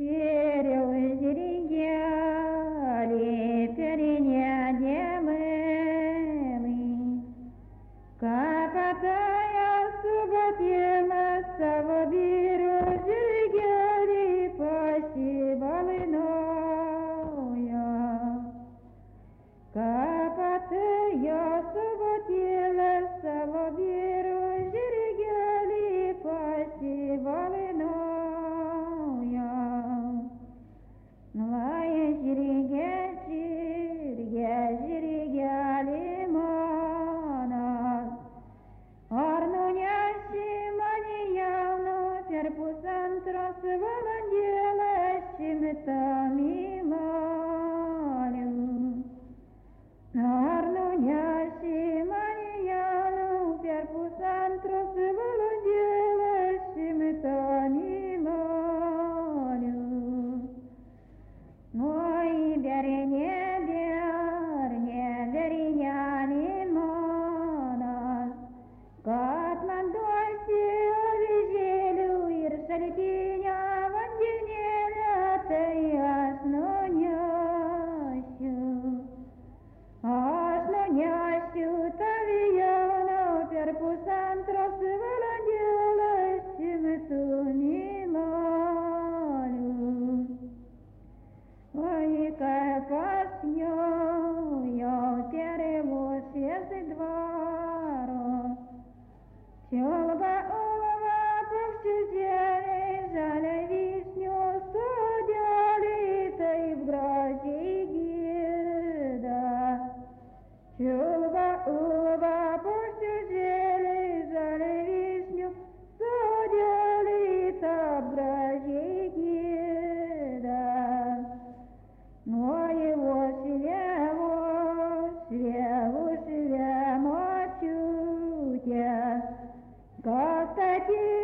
Щирил зеригяли перенядемыми, Капатая субатема савобиру зеригяли посибалыноя. Капатая субатема савобиру зеригяли посибалыноя. Лая зириге лимона, Арнунящи маньяну перпусан трос володелащим тамималю. Арнунящи маньяну перпусан трос володелащим тамималю. Ой, берене лимона, Катмандуаси овизелю ирсалькиня вандинеля ты Аснунящу тавияну перпусан трос володелащим тумималю. Ой, кайфасню, я перевоз из двора, Тёлба улова повсюдели, Жаля вишню студяли, Ты в грозе гида. Тёлба улова повсюдели, Жаля вишню студяли, Ты в грозе гида. Ой, мочутя, как такие